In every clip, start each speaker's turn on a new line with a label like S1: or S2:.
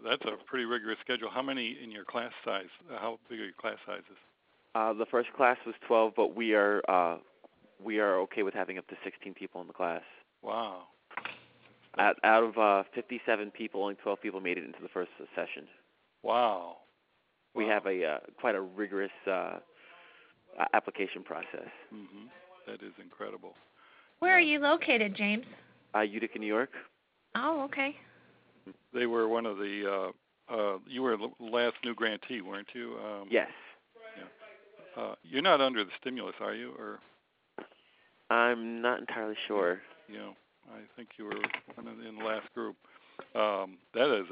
S1: that's a pretty rigorous schedule. How many in your class size? How big are your class sizes?
S2: The first class was 12, but we are okay with having up to 16 people in the class.
S1: Wow.
S2: Out of 57 people, only 12 people made it into the first session.
S1: Wow.
S2: We have quite a rigorous application process.
S1: Mm-hmm. That is incredible.
S3: Where are you located, James?
S2: Utica, New York.
S3: Oh, okay.
S1: They were one of the, you were the last new grantee, weren't you?
S2: Yes.
S1: Yeah. You're not under the stimulus, are you? Or
S2: I'm not entirely sure.
S1: Yeah, I think you were in the last group. That is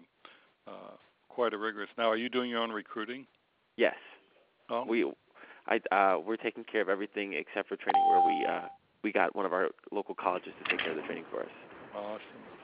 S1: quite a rigorous. Now, are you doing your own recruiting?
S2: Yes.
S1: Oh.
S2: We're taking care of everything except for training, where we got one of our local colleges to take care of the training for us.
S1: Awesome.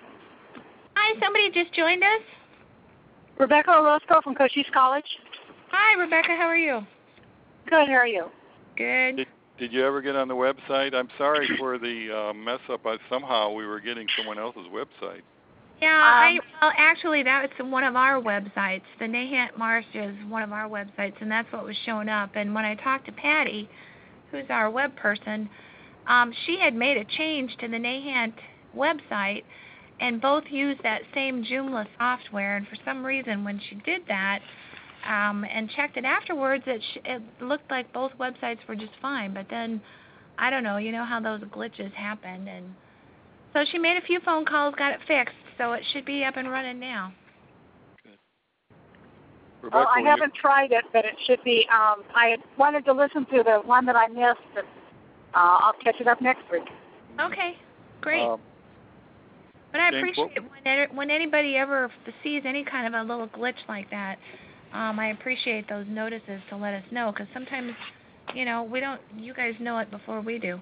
S3: Hi, somebody just joined us.
S4: Rebecca Orozco from Cochise College.
S3: Hi, Rebecca. How are you?
S4: Good. How are you?
S3: Good.
S1: Did you ever get on the website? I'm sorry for the mess up. Somehow we were getting someone else's website.
S3: Yeah, well, actually, that's one of our websites. The Nahant Marsh is one of our websites, and that's what was showing up. And when I talked to Patty, who's our web person, she had made a change to the Nahant website, and both used that same Joomla software. And for some reason, when she did that and checked it afterwards, it looked like both websites were just fine. But then, I don't know, you know how those glitches happen. And so she made a few phone calls, got it fixed, so it should be up and running now.
S1: Good. Rebecca,
S4: I haven't tried it, but it should be. I wanted to listen to the one that I missed, but I'll catch it up next week.
S3: Okay, great. But I appreciate when anybody ever sees any kind of a little glitch like that. I appreciate those notices to let us know, because sometimes, you know, you guys know it before we do.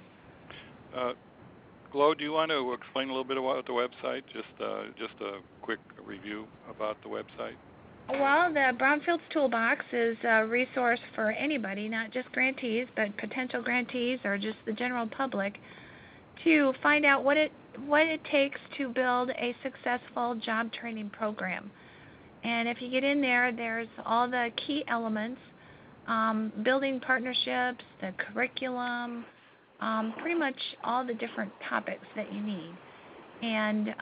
S1: Glo, do you want to explain a little bit about the website? Just a quick review about the website.
S3: Well, the Brownfields Toolbox is a resource for anybody, not just grantees, but potential grantees or just the general public, to find out what it takes to build a successful job training program. And if you get in there, there's all the key elements, building partnerships, the curriculum, pretty much all the different topics that you need. And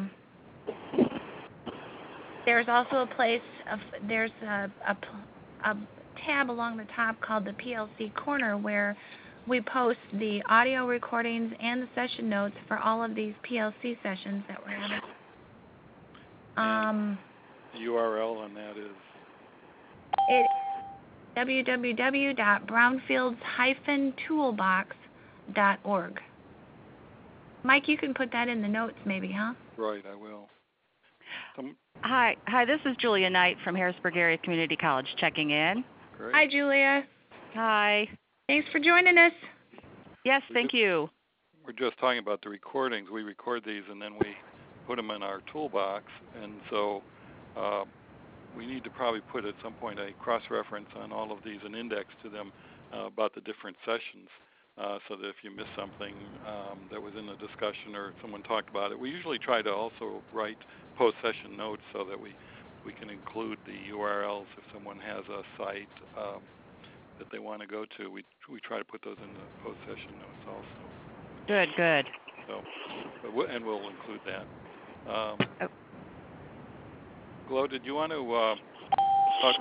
S3: there's also there's a tab along the top called the PLC Corner, where we post the audio recordings and the session notes for all of these PLC sessions that we're having.
S1: The URL on that is?
S3: It's www.brownfields-toolbox.org. Mike, you can put that in the notes maybe, huh?
S1: Right, I will.
S5: Hi, this is Julia Knight from Harrisburg Area Community College checking in.
S1: Great.
S3: Hi, Julia.
S5: Hi.
S3: Thanks for joining us.
S5: Yes, thank you.
S1: We're just talking about the recordings. We record these and then we put them in our toolbox, and so we need to probably put at some point a cross-reference on all of these, an index to them about the different sessions, so that if you miss something that was in the discussion or someone talked about it, we usually try to also write post-session notes so that we can include the URLs if someone has a site that they want to go to. We try to put those in the post-session notes also.
S5: Good.
S1: So, and we'll include that. Glo, did you want to talk?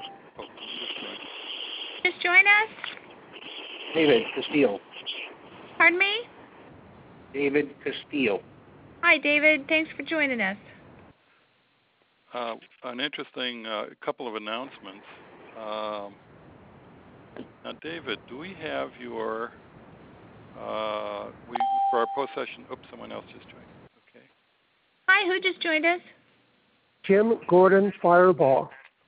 S3: Just join us?
S6: David Castillo.
S3: Pardon me?
S6: David Castillo.
S3: Hi, David. Thanks for joining us.
S1: An interesting couple of announcements. Now, David, do we have your for our post-session? Oops, someone else just joined. Okay.
S3: Hi, who just joined us?
S7: Tim Gordon Firebaugh.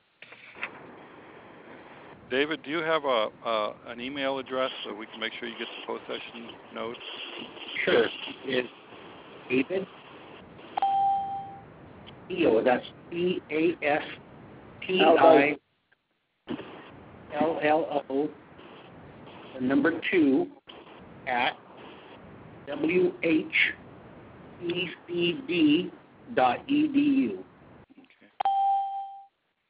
S1: David, do you have an email address so we can make sure you get the post-session notes?
S6: Sure. It's David Castillo. That's CASTILLO, the number 2, at WHECD.edu.
S1: Okay.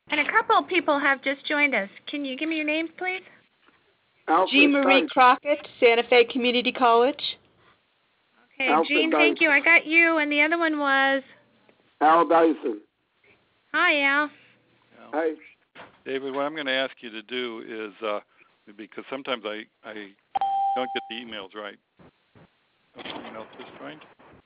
S3: And a couple of people have just joined us. Can you give me your names, please?
S8: Jean Marie Crockett, Santa Fe Community College.
S3: Okay, Jean, thank you. I got you, and the other one was?
S9: Al Dyson.
S3: Hi, Al.
S9: Hi.
S1: David, what I'm going to ask you to do is, because sometimes I don't get the emails right. Email just joined?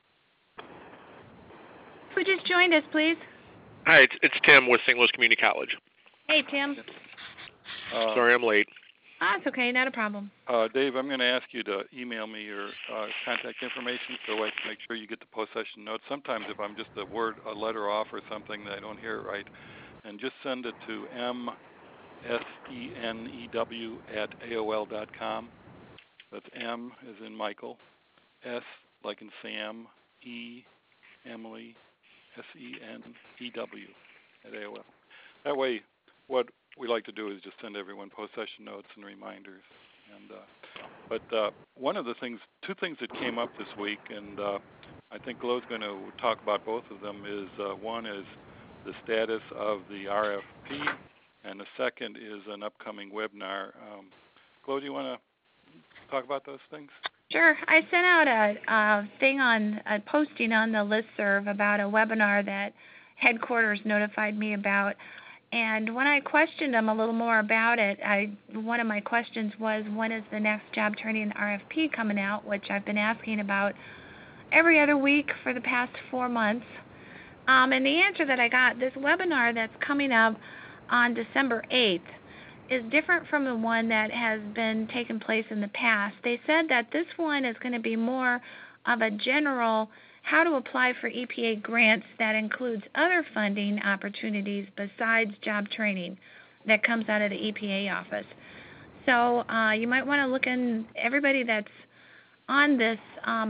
S3: Who just joined us, please?
S10: Hi, it's Tim with St. Louis Community College.
S3: Hey, Tim.
S10: Sorry I'm late.
S3: It's okay, not a problem.
S1: Dave, I'm going to ask you to email me your contact information so I can make sure you get the post-session notes. Sometimes if I'm just a letter off or something that I don't hear it right, and just send it to msenew@aol.com. That's M as in Michael, S like in Sam, E, Emily, SENEW at AOL. That way, what we like to do is just send everyone post-session notes and reminders. And but one of the things, two things that came up this week, and I think Glo's going to talk about both of them, is one is the status of the RFP, and the second is an upcoming webinar. Glo, do you want to talk about those things?
S3: Sure. I sent out a posting on the listserv about a webinar that headquarters notified me about. And when I questioned them a little more about it, one of my questions was, when is the next job training RFP coming out, which I've been asking about every other week for the past 4 months. And the answer that I got, this webinar that's coming up on December 8th, is different from the one that has been taking place in the past. They said that this one is going to be more of a general how to apply for EPA grants that includes other funding opportunities besides job training that comes out of the EPA office. So you might want to look in, everybody that's on this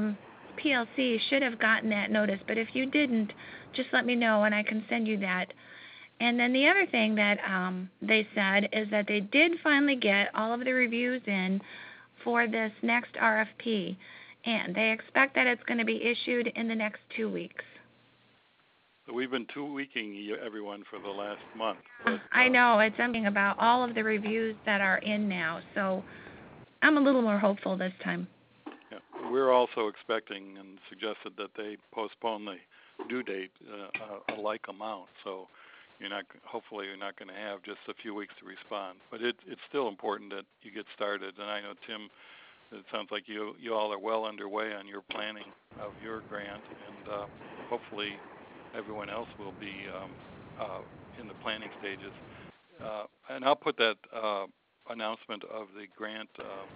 S3: PLC should have gotten that notice, but if you didn't, just let me know and I can send you that. And then the other thing that they said is that they did finally get all of the reviews in for this next RFP, and they expect that it's going to be issued in the next 2 weeks.
S1: So we've been 2-weeking everyone for the last month. But,
S3: I know. It's something about all of the reviews that are in now, so I'm a little more hopeful this time.
S1: Yeah. We're also expecting and suggested that they postpone the due date a like amount, so hopefully you're not going to have just a few weeks to respond. But it's still important that you get started. And I know, Tim, it sounds like you all are well underway on your planning of your grant, and hopefully everyone else will be in the planning stages. And I'll put that announcement of the grant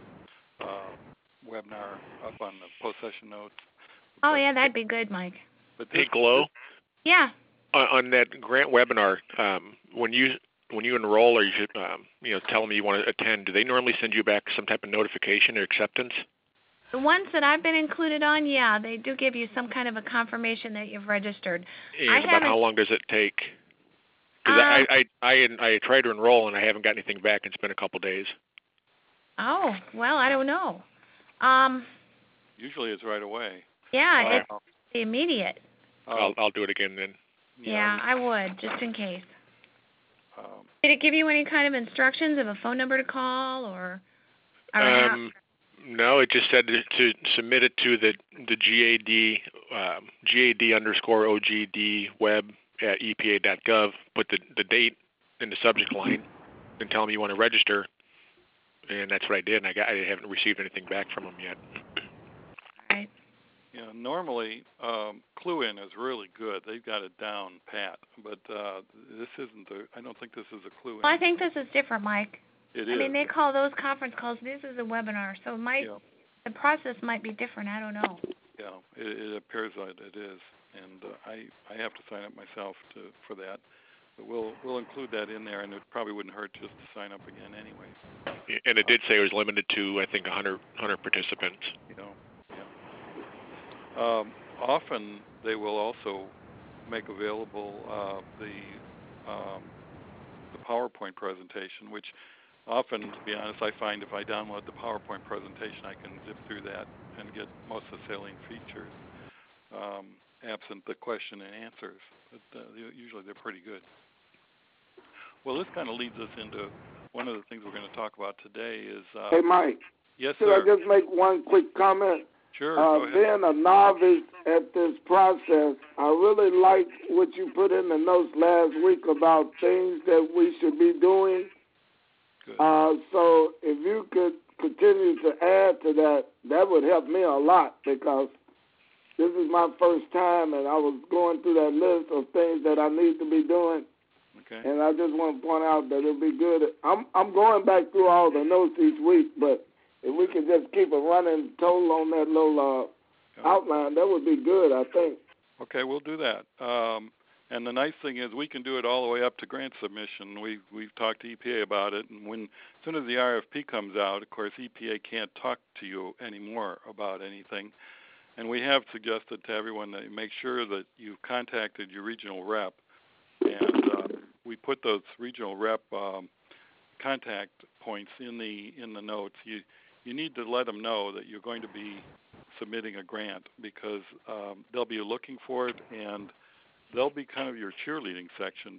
S1: webinar up on the post-session notes.
S3: Oh, yeah, that'd be good, Mike.
S1: But
S10: hey, Glo?
S3: Yeah.
S10: On that grant webinar, when you enroll or you should, tell them you want to attend, do they normally send you back some type of notification or acceptance?
S3: The ones that I've been included on, yeah, they do give you some kind of a confirmation that you've registered.
S10: And about how long does it take? Because I tried to enroll and I haven't got anything back. It's been a couple days.
S3: Oh, well, I don't know.
S1: Usually it's right away.
S3: Yeah, it's immediate.
S10: I'll do it again then.
S3: Yeah, I would, just in case. Did it give you any kind of instructions of a phone number to call or
S10: no, it just said to submit it to the GAD_OGD web at EPA.gov, put the date in the subject line, and tell them you want to register. And that's what I did, and I haven't received anything back from them yet.
S3: Right.
S1: Yeah, normally Clue-In is really good. They've got it down pat, but this isn't. I don't think this is a Clue-In.
S3: Well, I think this is different, Mike.
S1: It is.
S3: I mean, they call those conference calls. This is a webinar, so the process might be different. I don't know.
S1: Yeah, it appears that it is, and I have to sign up myself for that. But we'll include that in there, and it probably wouldn't hurt just to sign up again anyway.
S10: And it did say it was limited to, I think, 100 participants.
S1: Often they will also make available the PowerPoint presentation, which often, to be honest, I find if I download the PowerPoint presentation, I can zip through that and get most of the salient features, absent the question and answers. But usually they're pretty good. Well, this kind of leads us into one of the things we're going to talk about today is...
S9: Hey, Mike.
S1: Yes,
S9: Should
S1: sir.
S9: I just make one quick comment?
S1: Sure, go ahead.
S9: Being a novice at this process, I really liked what you put in the notes last week about things that we should be doing.
S1: Good.
S9: So if you could continue to add to that, that would help me a lot, because this is my first time and I was going through that list of things that I need to be doing.
S1: Okay.
S9: And I just want to point out that it'll be good. I'm going back through all the notes each week, but if we could just keep a running total on that little outline, that would be good, I think.
S1: Okay, we'll do that. And the nice thing is we can do it all the way up to grant submission. We've talked to EPA about it, and as soon as the RFP comes out, of course, EPA can't talk to you anymore about anything. And we have suggested to everyone that you make sure that you've contacted your regional rep, and we put those regional rep contact points in the notes. You need to let them know that you're going to be submitting a grant, because they'll be looking for it, and they'll be kind of your cheerleading sections.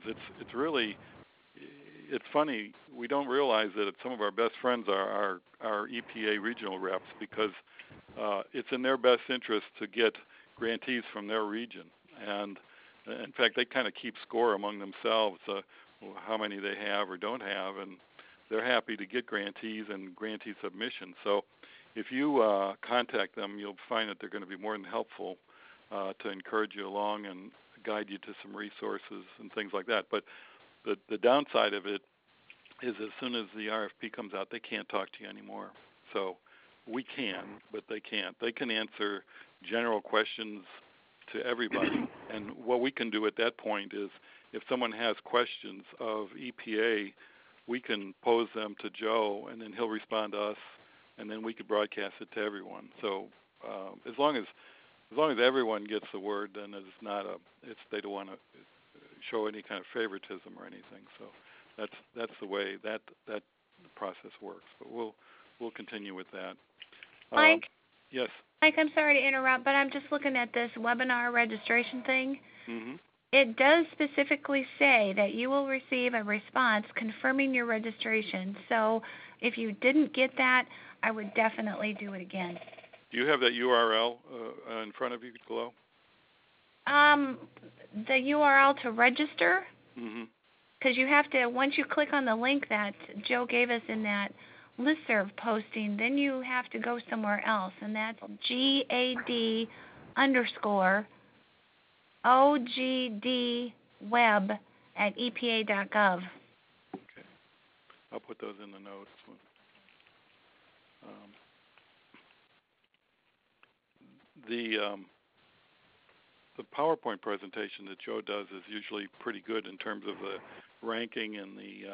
S1: It's funny, we don't realize that some of our best friends are our EPA regional reps, because it's in their best interest to get grantees from their region. And in fact, they kind of keep score among themselves, how many they have or don't have, and they're happy to get grantees and grantee submissions. So if you contact them, you'll find that they're going to be more than helpful to encourage you along and guide you to some resources and things like that. But the downside of it is, as soon as the RFP comes out, they can't talk to you anymore. So we can, but they can't. They can answer general questions to everybody. And what we can do at that point is, if someone has questions of EPA, we can pose them to Joe, and then he'll respond to us, and then we could broadcast it to everyone. So as long as everyone gets the word, then they don't want to show any kind of favoritism or anything. So that's the way that process works. But we'll continue with that.
S3: Mike?
S1: Yes.
S3: Mike, I'm sorry to interrupt, but I'm just looking at this webinar registration thing.
S1: Mm-hmm.
S3: It does specifically say that you will receive a response confirming your registration. So if you didn't get that, I would definitely do it again.
S1: Do you have that URL in front of you, Glo?
S3: The URL to register?
S1: Mm-hmm.
S3: Because you have to, once you click on the link that Joe gave us in that listserv posting, then you have to go somewhere else, and that's GAD_OGDweb@EPA.gov.
S1: Okay. I'll put those in the notes. The PowerPoint presentation that Joe does is usually pretty good in terms of the ranking and the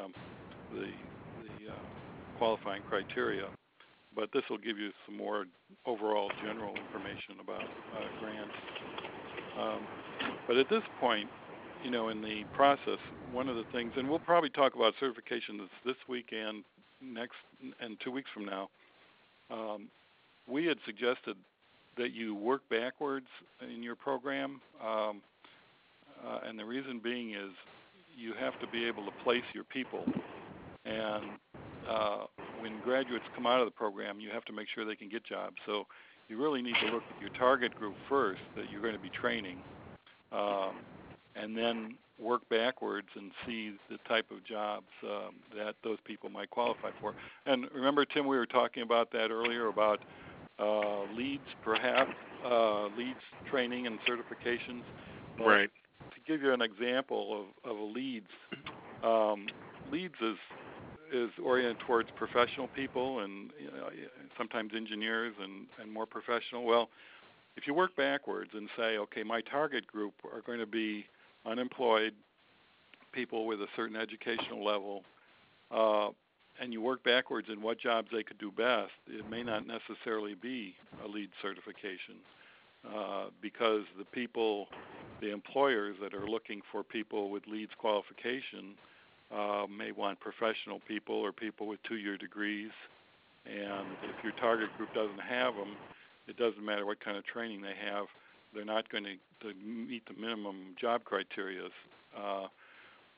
S1: qualifying criteria, but this will give you some more overall general information about grants. But at this point, in the process, one of the things, and we'll probably talk about certification this week and next, and 2 weeks from now, we had suggested that you work backwards in your program, and the reason being is you have to be able to place your people, and when graduates come out of the program, you have to make sure they can get jobs. So you really need to look at your target group first that you're going to be training, and then work backwards and see the type of jobs that those people might qualify for. And remember, Tim, we were talking about that earlier, about leads, perhaps, leads training and certifications.
S10: Right.
S1: To give you an example of a leads, leads is oriented towards professional people and sometimes engineers and more professional. Well, if you work backwards and say, okay, my target group are going to be unemployed people with a certain educational level, and you work backwards in what jobs they could do best, it may not necessarily be a lead certification, because the employers that are looking for people with leads qualification may want professional people or people with 2-year degrees, and if your target group doesn't have them, it doesn't matter what kind of training they have, they're not going to meet the minimum job criteria.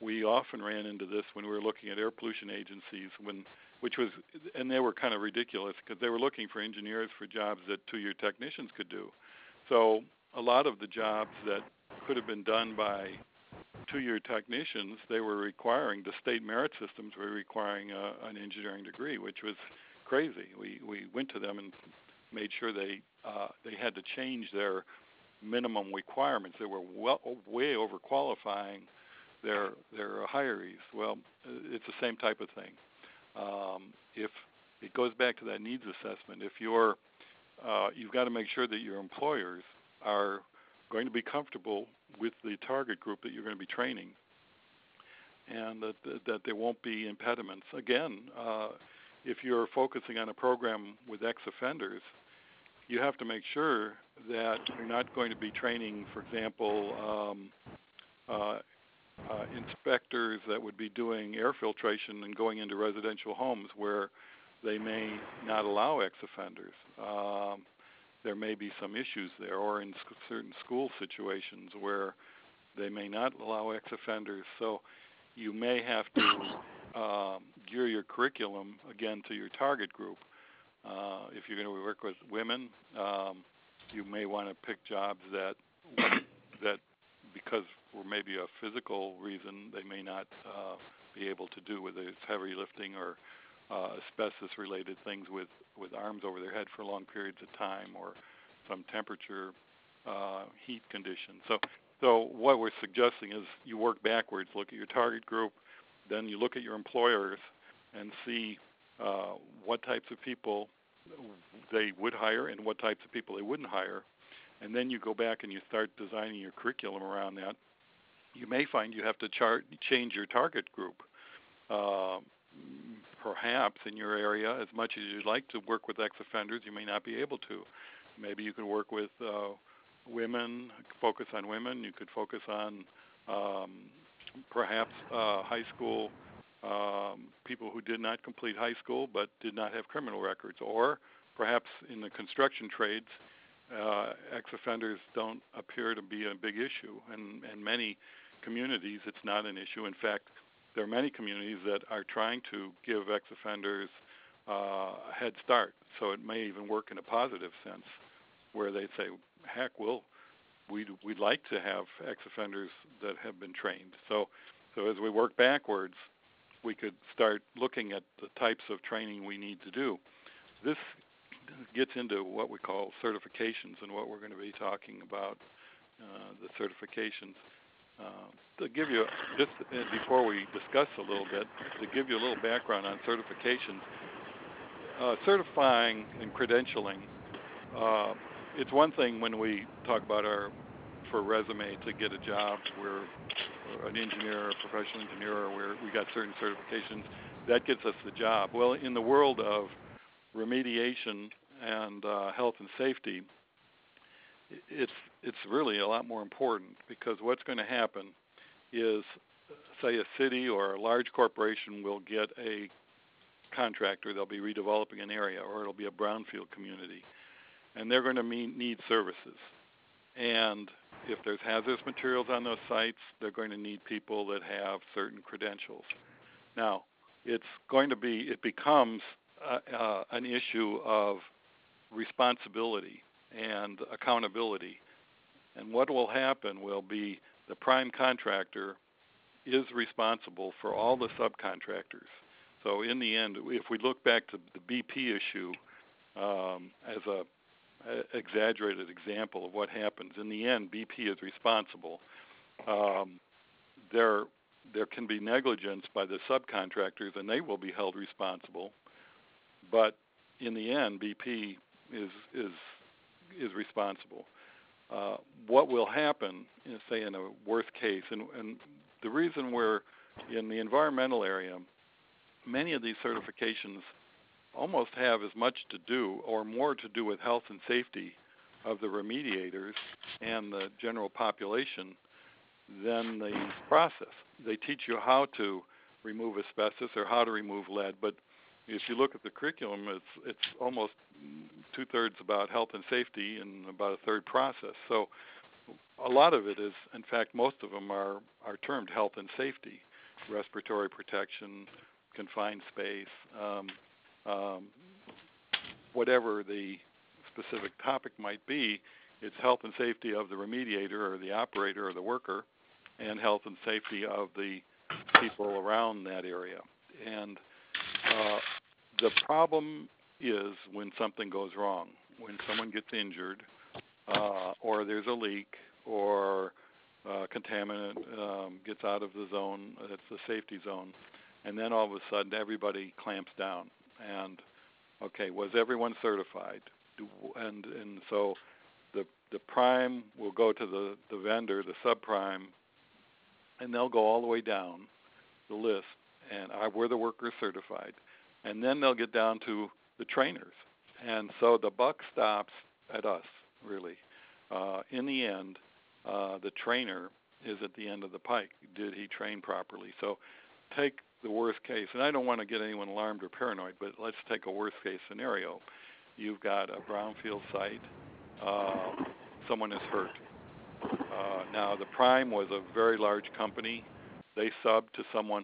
S1: we often ran into this when we were looking at air pollution agencies, and they were kind of ridiculous because they were looking for engineers for jobs that two-year technicians could do. So a lot of the jobs that could have been done by two-year technicians, they were requiring, the state merit systems were requiring an engineering degree, which was crazy. We went to them and made sure they had to change their minimum requirements. They were way overqualifying their hirees. Well, it's the same type of thing. If it goes back to that needs assessment, if you've got to make sure that your employers are going to be comfortable with the target group that you're going to be training, and that there won't be impediments. Again, if you're focusing on a program with ex-offenders, you have to make sure that you're not going to be training, for example, inspectors that would be doing air filtration and going into residential homes where they may not allow ex-offenders. There may be some issues there, or in certain school situations where they may not allow ex-offenders. So you may have to gear your curriculum, again, to your target group. If you're going to work with women, you may want to pick jobs that because for maybe a physical reason they may not be able to do, whether it's heavy lifting or asbestos-related things with arms over their head for long periods of time, or some temperature, heat conditions. So what we're suggesting is you work backwards, look at your target group, then you look at your employers and see what types of people they would hire and what types of people they wouldn't hire, and then you go back and you start designing your curriculum around that. You may find you have to change your target group. Perhaps in your area, as much as you'd like to work with ex-offenders, you may not be able to. Maybe you could work with women, focus on women. You could focus on perhaps high school people who did not complete high school but did not have criminal records. Or perhaps in the construction trades, ex-offenders don't appear to be a big issue. And many communities, it's not an issue. In fact, there are many communities that are trying to give ex-offenders a head start. So it may even work in a positive sense, where they say, heck, we'd like to have ex-offenders that have been trained. So as we work backwards, we could start looking at the types of training we need to do. This gets into what we call certifications and what we're going to be talking about, the certifications. To give you, just before we discuss a little bit, to give you a little background on certifications, certifying and credentialing, it's one thing when we talk about for a resume to get a job, we're an engineer, a professional engineer, or we got certain certifications, that gets us the job. Well, in the world of remediation and health and safety, it's really a lot more important, because what's going to happen is, say, a city or a large corporation will get a contractor. They'll be redeveloping an area, or it'll be a brownfield community, and they're going to need services. And if there's hazardous materials on those sites, they're going to need people that have certain credentials. Now, it becomes an issue of responsibility and accountability. And what will happen will be the prime contractor is responsible for all the subcontractors. So in the end, if we look back to the BP issue as a exaggerated example of what happens, in the end, BP is responsible. There can be negligence by the subcontractors, and they will be held responsible. But in the end, BP is responsible. What will happen, say, in a worst case, and the reason we're in the environmental area, many of these certifications almost have as much to do or more to do with health and safety of the remediators and the general population than the process. They teach you how to remove asbestos or how to remove lead, but if you look at the curriculum, it's almost 2/3 about health and safety and about 1/3 process. So a lot of it is, in fact, most of them are termed health and safety. respiratory protection, confined space, whatever the specific topic might be. It's health and safety of the remediator or the operator or the worker, and health and safety of the people around that area. And the problem is when something goes wrong, when someone gets injured, or there's a leak, or contaminant gets out of the zone, that's the safety zone, and then all of a sudden everybody clamps down. And okay, was everyone certified? And so the prime will go to the vendor, the subprime, and they'll go all the way down the list, and were the workers certified? And then they'll get down to the trainers. And so the buck stops at us, really. In the end, the trainer is at the end of the pike. Did he train properly? So take the worst case, and I don't want to get anyone alarmed or paranoid, but let's take a worst case scenario. You've got a brownfield site. Someone is hurt. Now, the prime was a very large company. They subbed to someone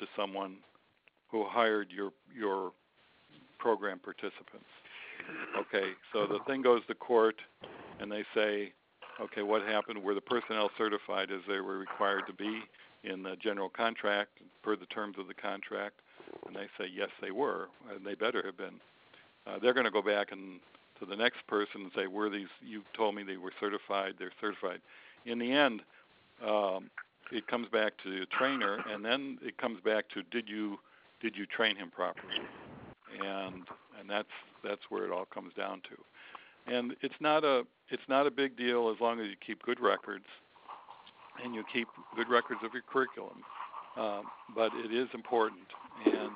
S1: who hired your program participants. Okay, so the thing goes to court, and they say, okay, what happened? Were the personnel certified as they were required to be in the general contract per the terms of the contract? And they say, yes, they were, and they better have been. They're going to go back and to the next person and say, were these, you told me they were certified, they're certified. In the end, it comes back to the trainer, and then it comes back to did you train him properly? And that's where it all comes down to. And it's not a big deal as long as you keep good records, and you keep good records of your curriculum. But it is important, and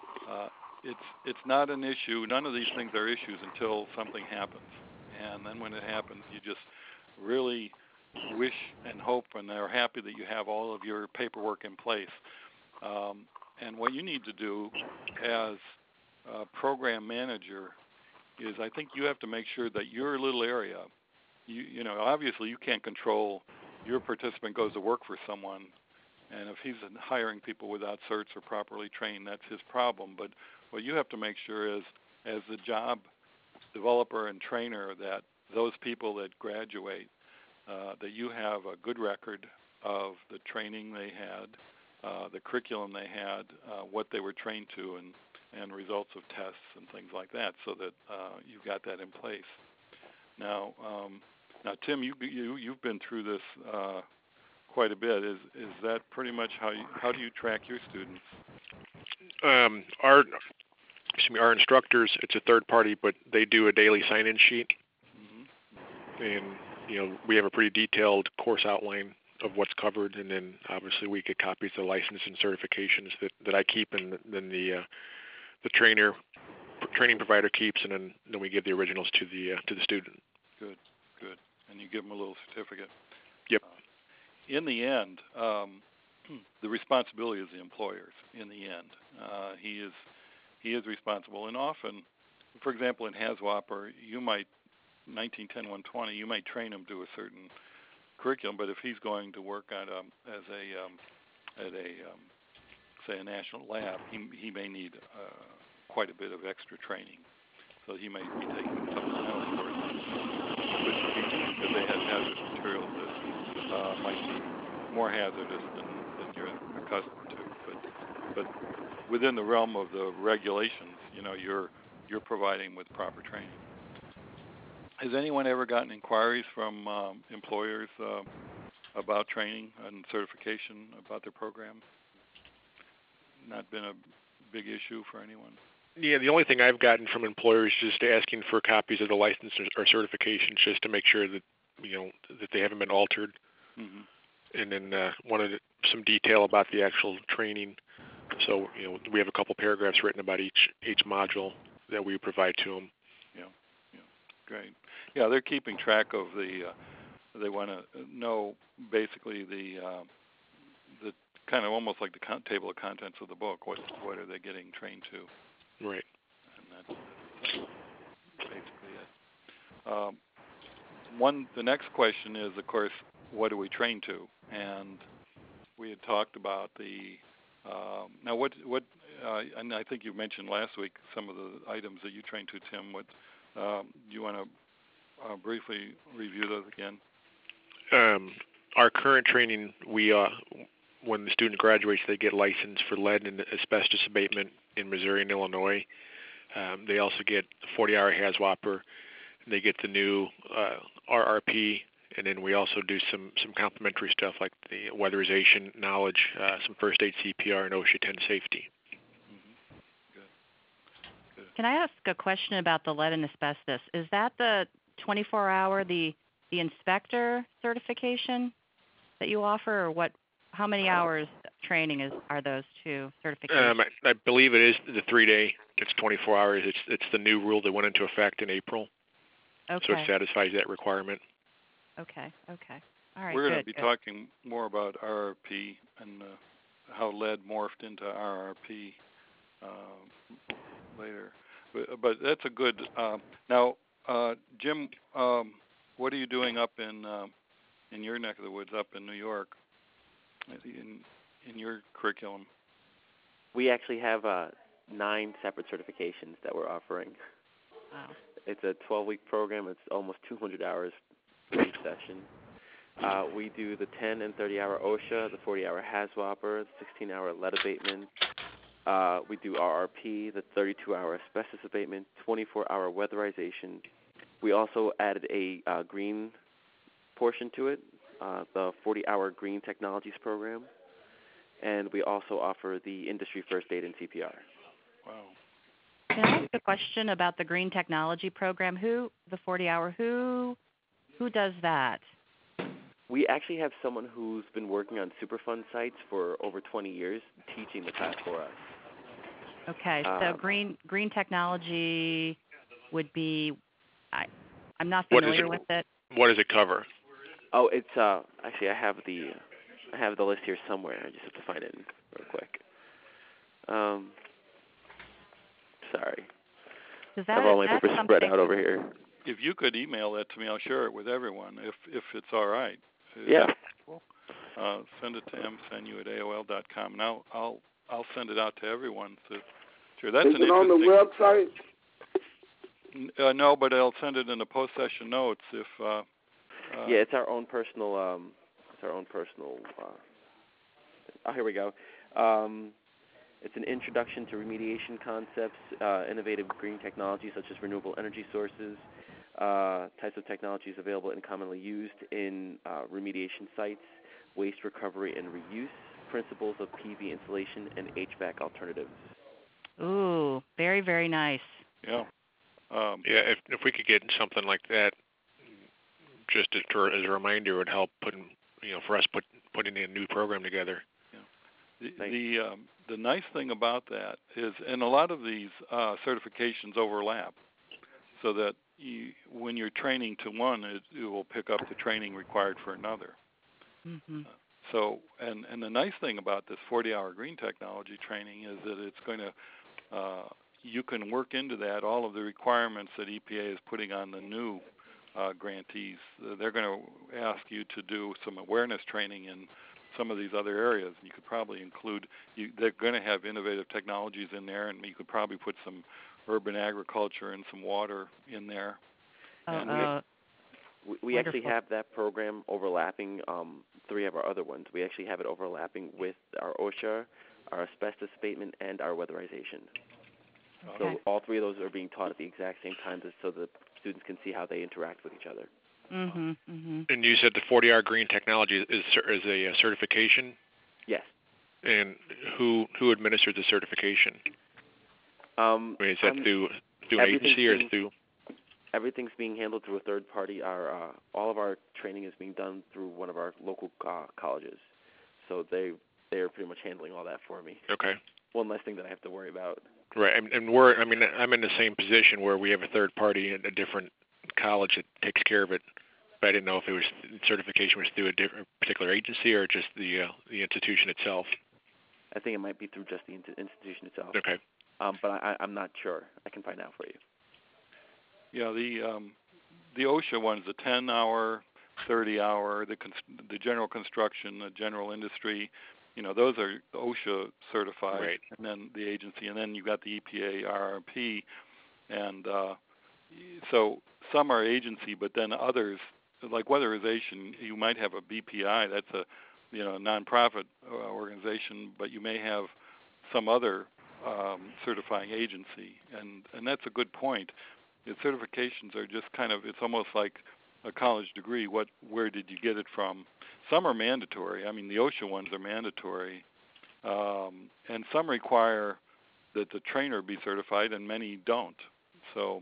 S1: it's not an issue. None of these things are issues until something happens, and then when it happens, you just really wish and hope and are happy that you have all of your paperwork in place. And what you need to do as a program manager is, I think you have to make sure that your little area, you know, obviously you can't control your participant goes to work for someone, and if he's hiring people without certs or properly trained, that's his problem. But what you have to make sure is, as the job developer and trainer, that those people that graduate, that you have a good record of the training they had, the curriculum they had, what they were trained to, and results of tests and things like that, so that you've got that in place. Now, Tim, you've been through this quite a bit. Is that pretty much how do you track your students?
S10: Our instructors, it's a third party, but they do a daily sign-in sheet, and we have a pretty detailed course outline of what's covered, and then obviously we get copies of the license and certifications that I keep, and then the training provider keeps, and then we give the originals to the student. Good,
S1: and you give them a little certificate.
S10: Yep.
S1: In the end, the responsibility is the employer's. In the end, he is responsible, and often, for example, in HAZWOP, or you might 1910-120, you might train him to a certain curriculum, but if he's going to work at say a national lab, he may need quite a bit of extra training, so he may be taking supplemental courses, because they have hazardous materials that might be more hazardous than you're accustomed to. But within the realm of the regulations, you're providing with proper training. Has anyone ever gotten inquiries from employers about training and certification about their program? Not been a big issue for anyone?
S10: Yeah, the only thing I've gotten from employers is just asking for copies of the license or certifications, just to make sure that that they haven't been altered. Mm-hmm. And then wanted some detail about the actual training. So we have a couple paragraphs written about each module that we provide to them.
S1: Yeah, great. Yeah, they're keeping track of they want to know basically the kind of almost like the table of contents of the book. What are they getting trained to?
S10: Right.
S1: And that's basically it. The next question is, of course, what do we train to? And we had talked about the Now, and I think you mentioned last week some of the items that you trained to, Tim. Do you want to briefly review those again?
S10: Our current training, when the student graduates, they get licensed for lead and asbestos abatement in Missouri and Illinois. They also get the 40-hour HAZWOPER. They get the new RRP, and then we also do some complementary stuff like the weatherization knowledge, some first aid CPR, and OSHA 10 safety.
S1: Good.
S5: Can I ask a question about the lead and asbestos? Is that the 24-hour, the inspector certification that you offer, or what? How many hours training are those two certifications?
S10: I believe it is the 3-day. It's 24 hours. It's the new rule that went into effect in April.
S5: Okay.
S10: So it satisfies that requirement.
S5: Okay. All right.
S1: We're going to be talking more about RRP and how lead morphed into RRP later. But that's a good. Now, Jim, what are you doing up in your neck of the woods, up in New York, in your curriculum?
S2: We actually have 9 separate certifications that we're offering.
S5: Wow.
S2: It's a 12-week program. It's almost 200 hours per each session. We do the 10 and 30-hour OSHA, the 40-hour HAZWOPER, the 16-hour lead abatement. We do RRP, the 32-hour asbestos abatement, 24-hour weatherization. We also added a green portion to it, the 40-hour green technologies program. And we also offer the industry first aid and CPR.
S1: Wow.
S5: Can I ask a question about the green technology program? The 40-hour, who does that?
S2: We actually have someone who's been working on Superfund sites for over 20 years, teaching the class for us.
S5: Okay, so green technology would be. I'm not familiar with it.
S10: What does it cover?
S2: Oh, it's actually I have the list here somewhere. I just have to find it real quick. Sorry.
S5: Does
S2: I have all my papers spread out over here.
S1: If you could email that to me, I'll share it with everyone. If it's all right.
S2: Yeah.
S1: Send it to msenu@aol.com, and I'll send it out to everyone. So, sure, that's
S9: Is it on the website?
S1: No, but I'll send it in the post-session notes. If
S2: yeah, it's our own personal. Here we go. It's an introduction to remediation concepts, innovative green technologies such as renewable energy sources, types of technologies available and commonly used in remediation sites, waste recovery and reuse, principles of PV installation, and HVAC alternatives.
S5: Ooh, very, very nice.
S1: Yeah.
S10: If we could get something like that, just as a reminder, it would help for us putting a new program together.
S1: Yeah. The nice thing about that is, and a lot of these certifications overlap, so that when you're training to one, it will pick up the training required for another.
S5: Mm-hmm.
S1: So, and the nice thing about this 40-hour green technology training is that it's going to, you can work into that all of the requirements that EPA is putting on the new grantees. They're going to ask you to do some awareness training in some of these other areas. You could probably include, they're going to have innovative technologies in there, and you could probably put some urban agriculture and some water in there.
S2: We actually have that program overlapping 3 of our other ones. We actually have it overlapping with our OSHA, our asbestos abatement, and our weatherization.
S5: Okay.
S2: So all 3 of those are being taught at the exact same time, so the students can see how they interact with each other.
S5: Mm-hmm. Mm-hmm.
S10: And you said the 40-hour green technology is a certification?
S2: Yes.
S10: And who administers the certification? Is that through an agency or through?
S2: Everything's being handled through a third party. All of our training is being done through one of our local colleges, so they are pretty much handling all that for me.
S10: Okay.
S2: One less thing that I have to worry about.
S10: Right, and I'm in the same position where we have a third party at a different college that takes care of it. But I didn't know if it was certification was through a particular agency or just the institution itself.
S2: I think it might be through just the institution itself.
S10: Okay.
S2: But I'm not sure. I can find out for you.
S1: Yeah, the OSHA ones, the 10-hour, 30-hour, the general construction, the general industry, those are OSHA certified,
S10: Right.
S1: and then the agency, and then you've got the EPA, RRP, and so some are agency, but then others, like weatherization, you might have a BPI, that's a nonprofit organization, but you may have some other certifying agency, and that's a good point. The certifications are just it's almost like a college degree. Where did you get it from? Some are mandatory. I mean, the OSHA ones are mandatory, and some require that the trainer be certified, and many don't. So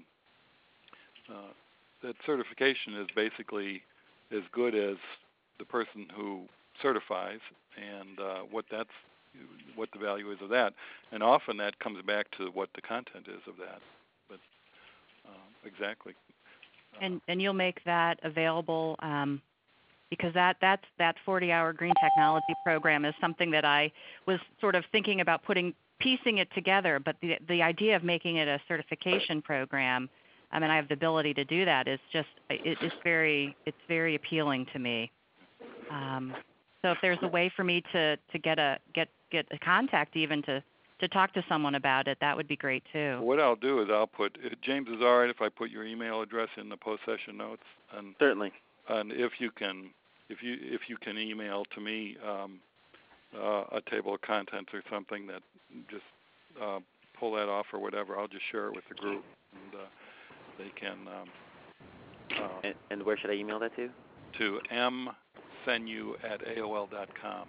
S1: that certification is basically as good as the person who certifies, and what the value is of that. And often that comes back to what the content is of that. But exactly.
S5: And you'll make that available because that 40-hour green technology program is something that I was sort of thinking about piecing it together. But the idea of making it a certification program, I mean, I have the ability to do that. It's very appealing to me. So if there's a way for me to get a contact even to talk to someone about it, that would be great too.
S1: What I'll do is I'll put, James, is it all right if I put your email address in the post-session notes? And
S2: certainly.
S1: And if you can email to me a table of contents or something that just pull that off or whatever, I'll just share it with the group, and they can.
S2: And where should I email that to? To
S1: msenew@aol.com.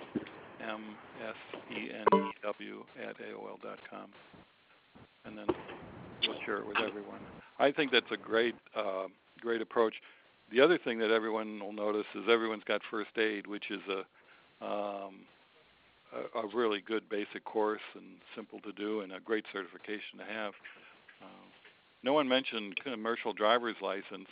S1: msenew@aol.com, and then we'll share it with everyone. I think that's a great approach. The other thing that everyone will notice is everyone's got first aid, which is a really good basic course and simple to do, and a great certification to have. No one mentioned commercial driver's license.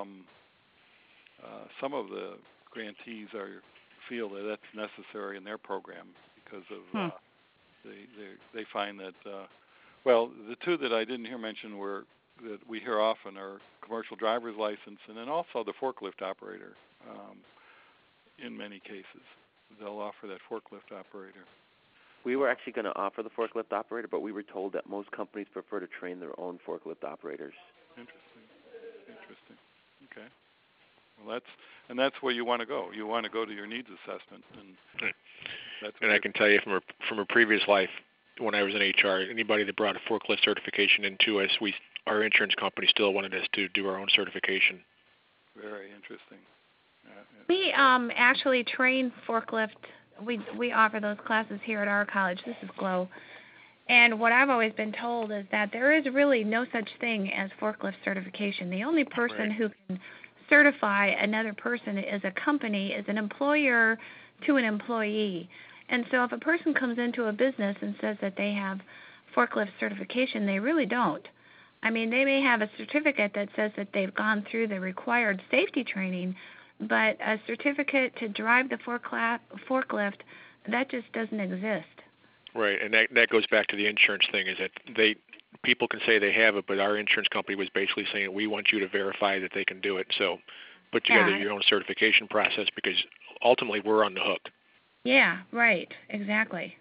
S1: Some of the grantees feel that that's necessary in their program because of they find that the two that I didn't hear mentioned were that we hear often are commercial driver's license, and then also the forklift operator. In many cases, they'll offer that forklift operator.
S2: We were actually going to offer the forklift operator, but we were told that most companies prefer to train their own forklift operators.
S1: Interesting. Okay. Well, that's where you want to go. You want to go to your needs assessment, and
S10: I can tell you from a previous life, when I was in HR, anybody that brought a forklift certification into us, our insurance company still wanted us to do our own certification.
S1: Very interesting.
S3: We actually train forklift. We offer those classes here at our college. This is GLOW. And what I've always been told is that there is really no such thing as forklift certification. The only person who can certify another person is a company, is an employer to an employee. And so if a person comes into a business and says that they have forklift certification, they really don't. I mean, they may have a certificate that says that they've gone through the required safety training, but a certificate to drive the forklift, that just doesn't exist.
S10: Right, and that goes back to the insurance thing, is that people can say they have it, but our insurance company was basically saying, we want you to verify that they can do it. So put together your own certification process, because ultimately we're on the hook. Yeah,
S3: right, exactly.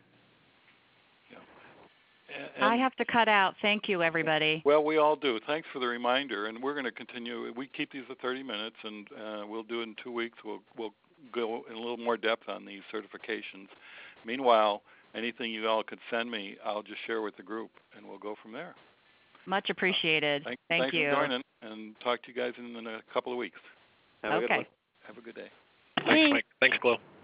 S1: And
S5: I have to cut out. Thank you, everybody.
S1: Well, we all do. Thanks for the reminder, and we're going to continue. We keep these at 30 minutes, and we'll do it in 2 weeks. We'll go in a little more depth on these certifications. Meanwhile, anything you all could send me, I'll just share with the group, and we'll go from there.
S5: Much appreciated.
S1: Thanks for joining, and talk to you guys in a couple of weeks.
S2: Have a good one.
S1: Have a good day.
S10: Thanks, Mike. Thanks, Glo.